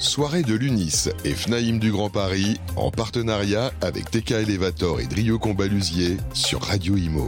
Soirée de l'UNIS et FNAIM du Grand Paris en partenariat avec TK Elevator et Drio Combalusier sur Radio Imo.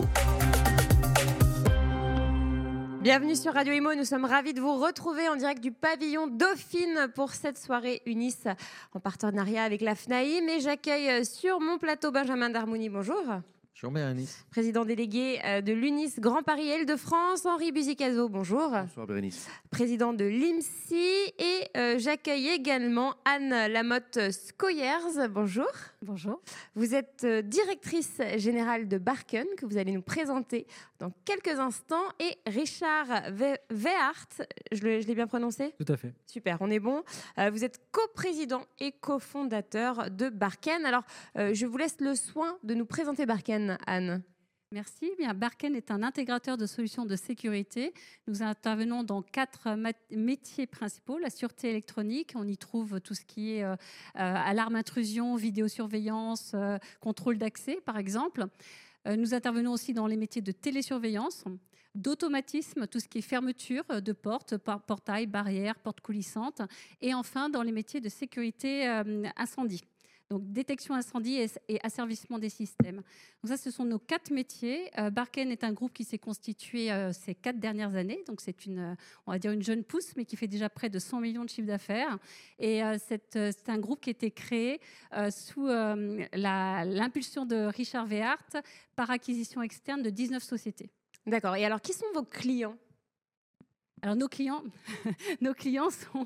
Bienvenue sur Radio Imo, nous sommes ravis de vous retrouver en direct du pavillon Dauphine pour cette soirée UNIS en partenariat avec la FNAIM. Et j'accueille sur mon plateau Benjamin Darmouni, bonjour. Bonjour Bérénice. Président délégué de l'UNIS Grand Paris et Île-de-France, Henri Buzicazo, bonjour. Bonsoir Bérénice. Président de l'IMSI et j'accueille également Anne Lamotte-Scoyers, bonjour. Bonjour. Vous êtes directrice générale de Barken, que vous allez nous présenter dans quelques instants, et Richard Wehart, je l'ai bien prononcé ? Tout à fait. Super, on est bon. Vous êtes coprésident et cofondateur de Barken. Alors, je vous laisse le soin de nous présenter Barken, Anne. Merci. Bien, Barken est un intégrateur de solutions de sécurité. Nous intervenons dans 4 métiers principaux. La sûreté électronique, on y trouve tout ce qui est alarme intrusion, vidéosurveillance, contrôle d'accès par exemple. Nous intervenons aussi dans les métiers de télésurveillance, d'automatisme, tout ce qui est fermeture de portes, portail, barrières, portes coulissantes. Et enfin, dans les métiers de sécurité incendie. Donc, détection incendie et asservissement des systèmes. Donc ça, ce sont nos 4 métiers. Barken est un groupe qui s'est constitué ces 4 dernières années. Donc, c'est on va dire une jeune pousse, mais qui fait déjà près de 100 millions de chiffres d'affaires. Et c'est un groupe qui a été créé sous l'impulsion de Richard Wehart par acquisition externe de 19 sociétés. D'accord. Et alors, qui sont vos clients ? Alors, nos clients sont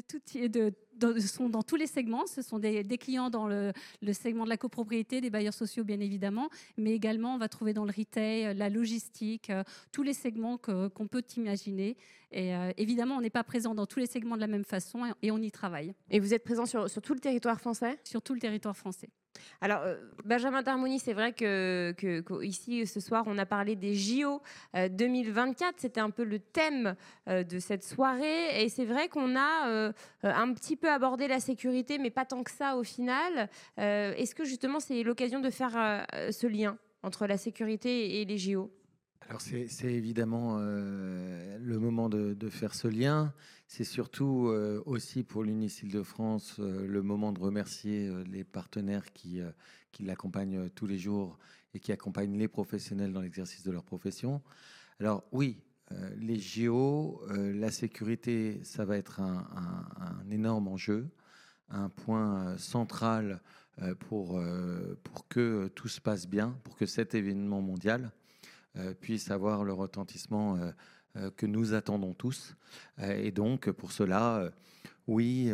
sont dans tous les segments. Ce sont des clients dans le segment de la copropriété, des bailleurs sociaux bien évidemment, mais également on va trouver dans le retail, la logistique, tous les segments qu'on peut imaginer. Et évidemment, on n'est pas présent dans tous les segments de la même façon et on y travaille. Et vous êtes présent sur tout le territoire français ? Sur tout le territoire français. Alors, Benjamin Darmouni, c'est vrai que ici, ce soir, on a parlé des JO 2024. C'était un peu le thème de cette soirée. Et c'est vrai qu'on a un petit peu abordé la sécurité, mais pas tant que ça au final. Est-ce que justement, c'est l'occasion de faire ce lien entre la sécurité et les JO ? Alors c'est évidemment le moment de faire ce lien. C'est surtout aussi pour l'UNIS Île-de-France le moment de remercier les partenaires qui l'accompagnent tous les jours et qui accompagnent les professionnels dans l'exercice de leur profession. Alors oui, les JO, la sécurité, ça va être un énorme enjeu, un point central pour que tout se passe bien, pour que cet événement mondial puisse avoir le retentissement que nous attendons tous. Et donc, pour cela, oui,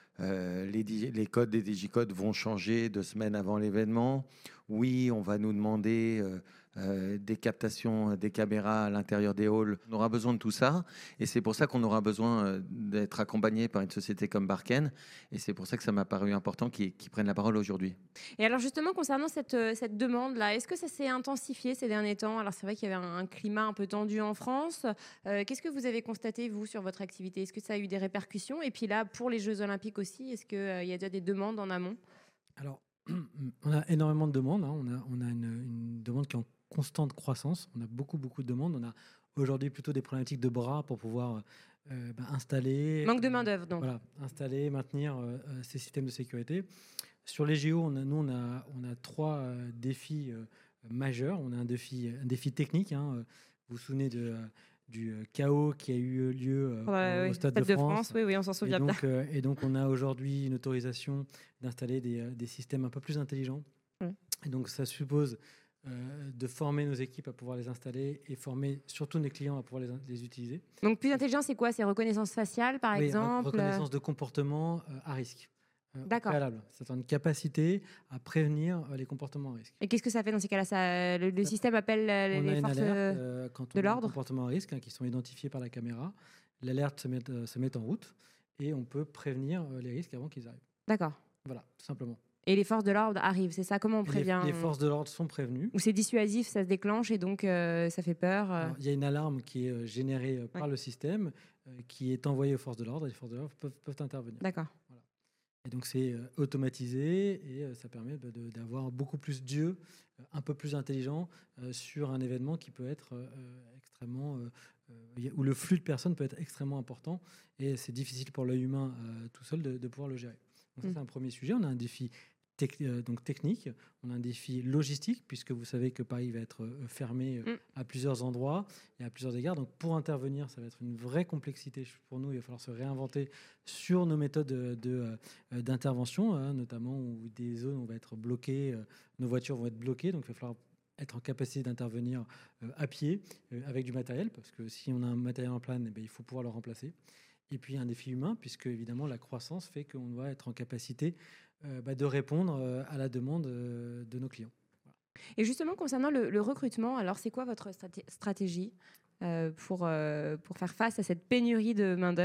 les codes des digicodes vont changer 2 semaines avant l'événement. Oui, on va nous demander des captations, des caméras à l'intérieur des halls. On aura besoin de tout ça. Et c'est pour ça qu'on aura besoin d'être accompagné par une société comme Barken. Et c'est pour ça que ça m'a paru important qu'ils prennent la parole aujourd'hui. Et alors justement, concernant cette demande-là, est-ce que ça s'est intensifié ces derniers temps ? Alors c'est vrai qu'il y avait un climat un peu tendu en France. Qu'est-ce que vous avez constaté, vous, sur votre activité ? Est-ce que ça a eu des répercussions ? Et puis là, pour les Jeux Olympiques aussi, est-ce qu'il y a déjà des demandes en amont ? Alors, on a énormément de demandes. On a une demande qui est en constante croissance. On a beaucoup de demandes. On a aujourd'hui plutôt des problématiques de bras pour pouvoir installer. Manque de main-d'œuvre, donc. Voilà, installer, maintenir ces systèmes de sécurité. Sur les JO, on a 3 défis majeurs. On a un défi technique. Vous vous souvenez du chaos qui a eu lieu au Stade de France. Oui, on s'en souvient bien. Et donc, on a aujourd'hui une autorisation d'installer des systèmes un peu plus intelligents. Et donc, ça suppose de former nos équipes à pouvoir les installer et former surtout nos clients à pouvoir les utiliser. Donc, plus intelligent, c'est quoi ? C'est reconnaissance faciale, par exemple ? Reconnaissance de comportement à risque. D'accord. Préalable. C'est une capacité à prévenir les comportements à risque. Et qu'est-ce que ça fait dans ces cas-là ? Le système appelle les forces de l'ordre ? Comportements à risque qui sont identifiés par la caméra. L'alerte se met en route et on peut prévenir les risques avant qu'ils arrivent. D'accord. Voilà, tout simplement. Et les forces de l'ordre arrivent, c'est ça ? Comment on prévient ? Les forces de l'ordre sont prévenues. Ou c'est dissuasif, ça se déclenche et donc ça fait peur Alors, il y a une alarme qui est générée par le système qui est envoyée aux forces de l'ordre et les forces de l'ordre peuvent intervenir. D'accord. Voilà. Et donc c'est automatisé et ça permet d'avoir beaucoup plus d'yeux, un peu plus intelligents sur un événement qui peut être extrêmement où le flux de personnes peut être extrêmement important et c'est difficile pour l'œil humain tout seul de pouvoir le gérer. Donc ça, c'est un premier sujet. On a un défi donc technique, on a un défi logistique, puisque vous savez que Paris va être fermé à plusieurs endroits et à plusieurs égards. Donc pour intervenir, ça va être une vraie complexité pour nous. Il va falloir se réinventer sur nos méthodes d'intervention, notamment où des zones où on va être bloqué, nos voitures vont être bloquées, donc il va falloir être en capacité d'intervenir à pied avec du matériel, parce que si on a un matériel en panne, il faut pouvoir le remplacer. Et puis un défi humain, puisque évidemment la croissance fait qu'on doit être en capacité de répondre à la demande de nos clients. Voilà. Et justement, concernant le recrutement, alors c'est quoi votre stratégie pour faire face à cette pénurie de main-d'œuvre ?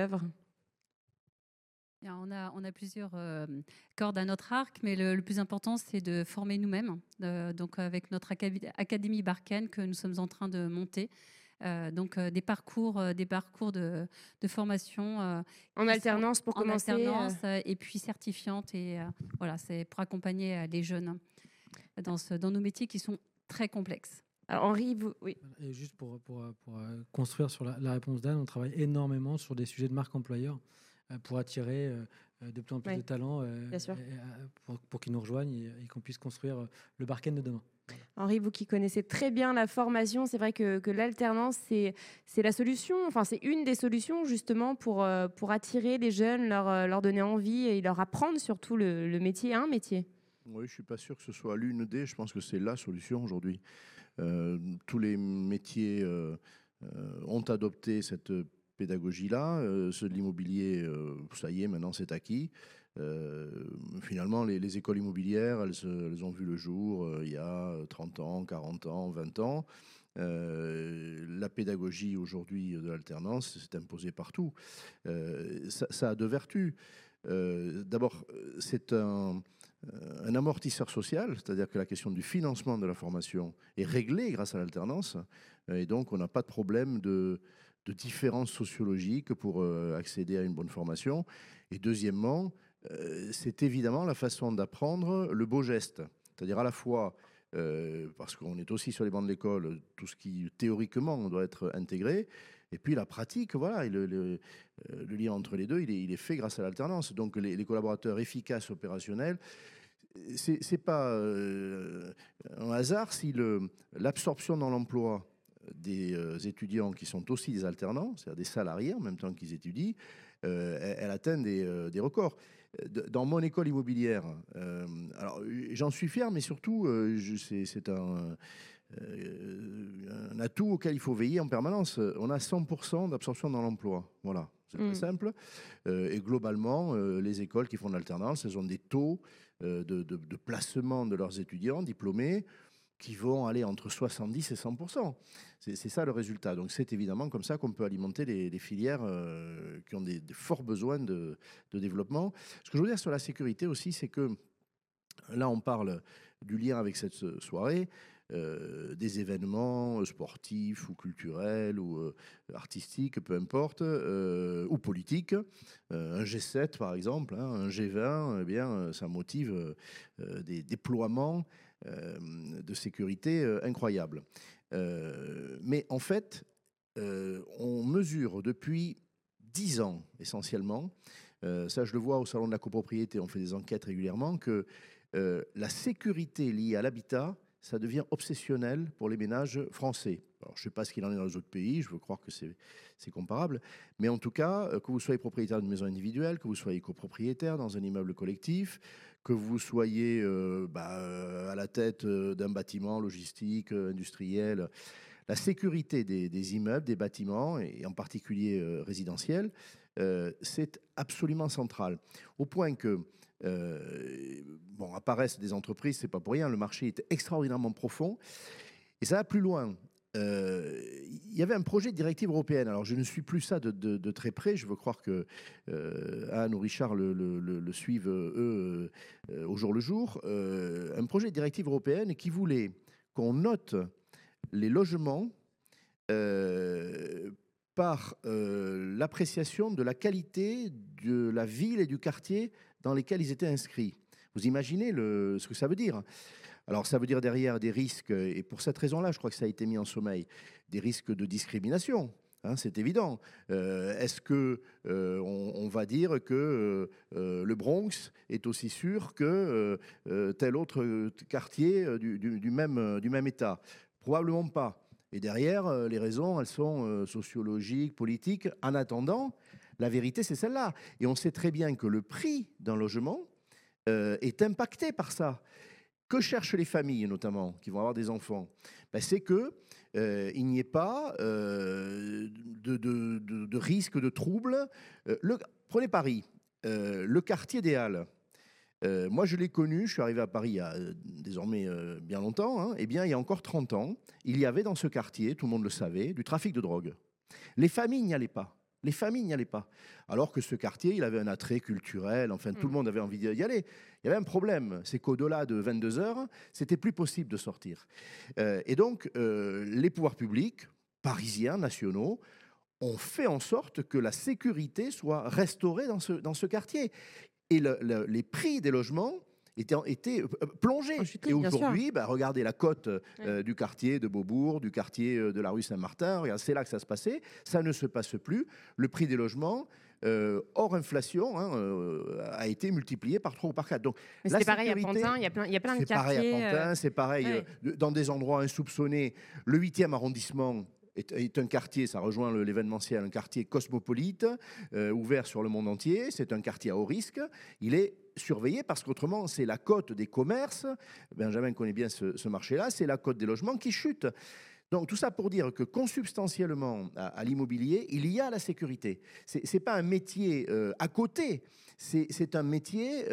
On a plusieurs cordes à notre arc, mais le plus important, c'est de former nous-mêmes. Donc, avec notre Académie Barken que nous sommes en train de monter. Des parcours de formation en alternance pour commencer, et puis certifiante, et voilà, c'est pour accompagner les jeunes dans nos métiers qui sont très complexes. Alors Henri, oui. Et juste pour construire sur la réponse d'Anne, on travaille énormément sur des sujets de marque employeur pour attirer de plus en plus de talents pour qu'ils nous rejoignent et qu'on puisse construire le Barken de demain. Henri, vous qui connaissez très bien la formation, c'est vrai que l'alternance, c'est la solution, enfin c'est une des solutions justement pour attirer les jeunes, leur donner envie et leur apprendre surtout le métier, un métier. Oui, je ne suis pas sûr que ce soit l'une des, je pense que c'est la solution aujourd'hui. Tous les métiers ont adopté cette pédagogie-là, ceux de l'immobilier, ça y est, maintenant c'est acquis. Finalement, les écoles immobilières, elles ont vu le jour il y a 30 ans, 40 ans, 20 ans. La pédagogie aujourd'hui de l'alternance s'est imposée partout. Ça a deux vertus. D'abord, c'est un amortisseur social, c'est-à-dire que la question du financement de la formation est réglée grâce à l'alternance. Et donc, on n'a pas de problème de différences sociologiques pour accéder à une bonne formation. Et deuxièmement, c'est évidemment la façon d'apprendre le beau geste. C'est-à-dire à la fois, parce qu'on est aussi sur les bancs de l'école, tout ce qui théoriquement doit être intégré, et puis la pratique, voilà, le lien entre les deux, il est fait grâce à l'alternance. Donc les collaborateurs efficaces, opérationnels, c'est pas un hasard si l'absorption dans l'emploi des étudiants qui sont aussi des alternants, c'est-à-dire des salariés en même temps qu'ils étudient, elle atteint des records. Dans mon école immobilière, alors j'en suis fier, mais surtout c'est un atout auquel il faut veiller en permanence. On a 100% d'absorption dans l'emploi. Voilà, c'est très simple. Et globalement, les écoles qui font de l'alternance, elles ont des taux de placement de leurs étudiants diplômés qui vont aller entre 70 et 100%. C'est ça le résultat. Donc c'est évidemment comme ça qu'on peut alimenter les filières qui ont des forts besoins de développement. Ce que je veux dire sur la sécurité aussi, c'est que là on parle du lien avec cette soirée, des événements sportifs ou culturels ou artistiques, peu importe, ou politiques. Un G7 par exemple, un G20, eh bien, ça motive des déploiements de sécurité incroyables. Mais en fait, on mesure depuis 10 ans essentiellement, ça je le vois au Salon de la copropriété, on fait des enquêtes régulièrement, que la sécurité liée à l'habitat, ça devient obsessionnel pour les ménages français. Alors, je ne sais pas ce qu'il en est dans les autres pays, je veux croire que c'est comparable, mais en tout cas, que vous soyez propriétaire d'une maison individuelle, que vous soyez copropriétaire dans un immeuble collectif, que vous soyez à la tête d'un bâtiment logistique, industriel, la sécurité des immeubles, des bâtiments, et en particulier résidentiels, c'est absolument central. Au point que apparaissent des entreprises, c'est pas pour rien, le marché est extraordinairement profond, et ça va plus loin. Il y avait un projet de directive européenne, alors je ne suis plus ça de très près, je veux croire que Anne ou Richard le suivent eux au jour le jour, un projet de directive européenne qui voulait qu'on note les logements par l'appréciation de la qualité de la ville et du quartier dans lesquels ils étaient inscrits. Vous imaginez ce que ça veut dire? Alors ça veut dire derrière des risques, et pour cette raison-là, je crois que ça a été mis en sommeil, des risques de discrimination. Hein, c'est évident. Est-ce que on va dire que le Bronx est aussi sûr que tel autre quartier du même État? Probablement pas. Et derrière, les raisons, elles sont sociologiques, politiques. En attendant, la vérité, c'est celle-là. Et on sait très bien que le prix d'un logement est impacté par ça. Que cherchent les familles, notamment, qui vont avoir des enfants? C'est que il n'y ait pas de risque de trouble. Prenez Paris, le quartier des Halles. Moi, je l'ai connu, je suis arrivé à Paris il y a désormais bien longtemps. Hein. Eh bien, il y a encore 30 ans, il y avait dans ce quartier, tout le monde le savait, du trafic de drogue. Les familles n'y allaient pas. Les familles n'y allaient pas. Alors que ce quartier, il avait un attrait culturel, enfin, tout le monde avait envie d'y aller. Il y avait un problème, c'est qu'au-delà de 22 heures, c'était plus possible de sortir. Et donc, les pouvoirs publics, parisiens, nationaux, ont fait en sorte que la sécurité soit restaurée dans ce quartier. Et les prix des logements étaient plongés. Et aujourd'hui, regardez la cote du quartier de Beaubourg, du quartier de la rue Saint-Martin, c'est là que ça se passait. Ça ne se passe plus. Le prix des logements, hors inflation, a été multiplié par 3 ou par 4. Donc, mais c'est pareil à Pantin, il y a plein de quartiers. C'est pareil à Pantin, c'est pareil dans des endroits insoupçonnés. Le 8e arrondissement est un quartier, ça rejoint l'événementiel, un quartier cosmopolite, ouvert sur le monde entier. C'est un quartier à haut risque. Il est surveillé parce qu'autrement, c'est la cote des commerces. Benjamin connaît bien ce marché-là. C'est la cote des logements qui chute. Donc tout ça pour dire que consubstantiellement à l'immobilier, il y a la sécurité. C'est pas un métier à côté. C'est un métier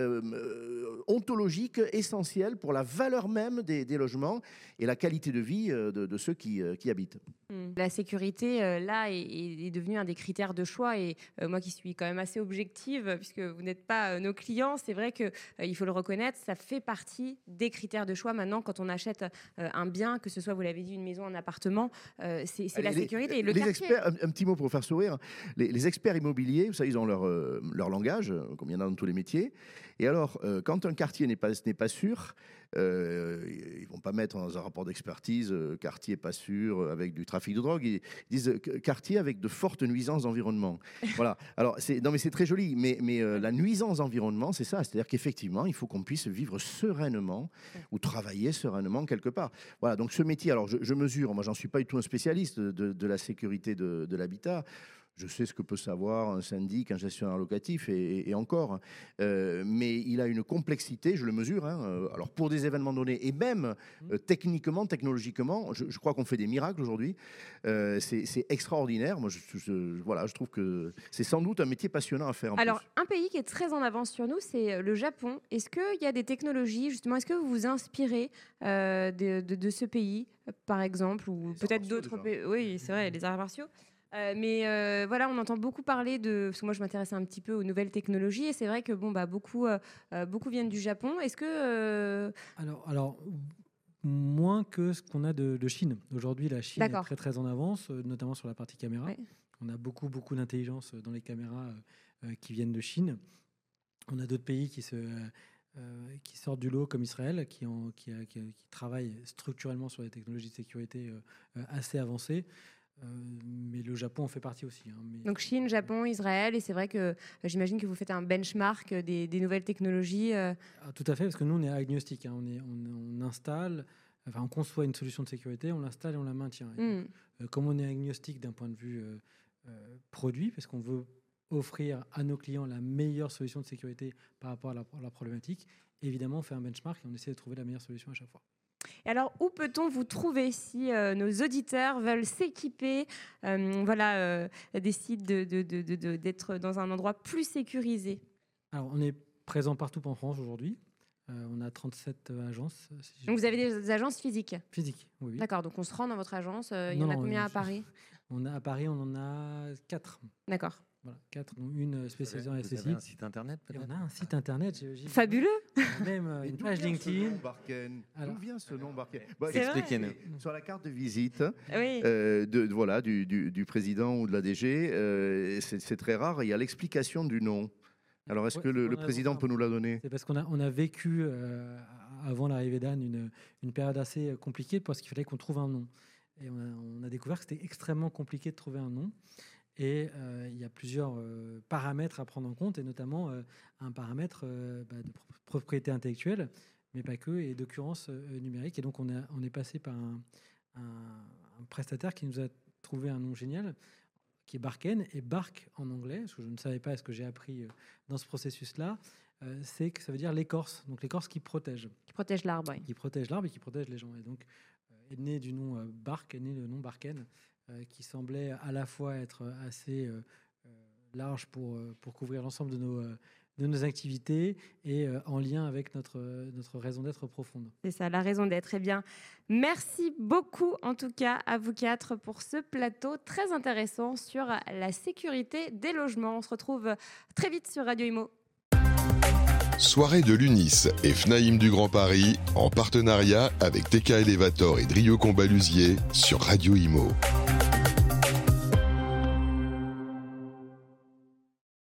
ontologique essentiel pour la valeur même des logements et la qualité de vie de ceux qui habitent. La sécurité, là, est devenue un des critères de choix. Et moi qui suis quand même assez objective, puisque vous n'êtes pas nos clients, c'est vrai qu'il faut le reconnaître, ça fait partie des critères de choix. Maintenant, quand on achète un bien, que ce soit, vous l'avez dit, une maison, un appartement, c'est la sécurité. Les experts, un petit mot pour vous faire sourire, les experts immobiliers, vous savez, ils ont leur langage, comme il y en a dans tous les métiers. Et alors, quand un quartier n'est pas sûr, ils ne vont pas mettre dans un rapport d'expertise quartier pas sûr avec du trafic de drogue. Ils disent quartier avec de fortes nuisances d'environnement. Voilà. Alors, c'est très joli, mais la nuisance d'environnement, c'est ça. C'est-à-dire qu'effectivement, il faut qu'on puisse vivre sereinement ou travailler sereinement quelque part. Voilà. Donc, ce métier, alors je mesure, moi, j'en suis pas du tout un spécialiste de la sécurité de l'habitat. Je sais ce que peut savoir un syndic, un gestionnaire locatif et encore. Mais il a une complexité, je le mesure. Alors pour des événements donnés et même techniquement, technologiquement, je crois qu'on fait des miracles aujourd'hui. C'est extraordinaire. Moi, je trouve que c'est sans doute un métier passionnant à faire. Alors, un pays qui est très en avance sur nous, c'est le Japon. Est-ce qu'il y a des technologies, justement, est-ce que vous vous inspirez de ce pays, par exemple, ou peut-être d'autres pays? Oui, c'est vrai, les arts martiaux. Mais voilà, on entend beaucoup parler parce que moi je m'intéresse un petit peu aux nouvelles technologies et c'est vrai que beaucoup viennent du Japon. Est-ce que alors moins que ce qu'on a de Chine. Aujourd'hui, la Chine est très très en avance, notamment sur la partie caméra. Ouais. On a beaucoup d'intelligence dans les caméras qui viennent de Chine. On a d'autres pays qui sortent du lot, comme Israël, qui travaillent structurellement sur les technologies de sécurité assez avancées. Mais le Japon en fait partie aussi. Donc Chine, Japon, Israël, et c'est vrai que j'imagine que vous faites un benchmark des nouvelles technologies. Tout à fait, parce que nous on est agnostique. On installe, on conçoit une solution de sécurité, on l'installe et on la maintient. Comme on est agnostique d'un point de vue produit, parce qu'on veut offrir à nos clients la meilleure solution de sécurité par rapport à la problématique, évidemment on fait un benchmark et on essaie de trouver la meilleure solution à chaque fois. Et alors, où peut-on vous trouver si nos auditeurs veulent s'équiper, décident d'être dans un endroit plus sécurisé? Alors, on est présent partout en France aujourd'hui. On a 37 agences. Donc, vous avez des agences physiques? Physiques, oui. D'accord, donc on se rend dans votre agence. Il y en a combien à Paris? À Paris, on en a 4. D'accord. Voilà, 4, dont une spécialisée en SSI. Vous avez un site internet peut-être? On a un site internet. Fabuleux. Même une page LinkedIn. D'où vient ce nom Barken? Expliquez-nous. Sur la carte de visite oui. du président ou de la DG, c'est très rare. Il y a l'explication du nom. Alors, est-ce que le président peut nous la donner? C'est parce qu'on a vécu, avant l'arrivée d'Anne, une période assez compliquée parce qu'il fallait qu'on trouve un nom. Et on a découvert que c'était extrêmement compliqué de trouver un nom. Et il y a plusieurs paramètres à prendre en compte, et notamment un paramètre de propriété intellectuelle, mais pas que, et d'occurrence numérique. Et donc on est passé par un prestataire qui nous a trouvé un nom génial, qui est Barken, et Bark en anglais, ce que je ne savais pas, ce que j'ai appris dans ce processus-là, c'est que ça veut dire l'écorce, donc l'écorce qui protège. Qui protège l'arbre, oui. Qui protège l'arbre et qui protège les gens. Et donc, est né du nom Bark, est né le nom Barken, qui semblait à la fois être assez large pour couvrir l'ensemble de nos activités et en lien avec notre raison d'être profonde. C'est ça, la raison d'être. Eh bien, merci beaucoup en tout cas à vous quatre pour ce plateau très intéressant sur la sécurité des logements. On se retrouve très vite sur Radio Imo. Soirée de l'UNIS et FNAIM du Grand Paris en partenariat avec TK Elevator et Drieux Combalusier sur Radio Imo.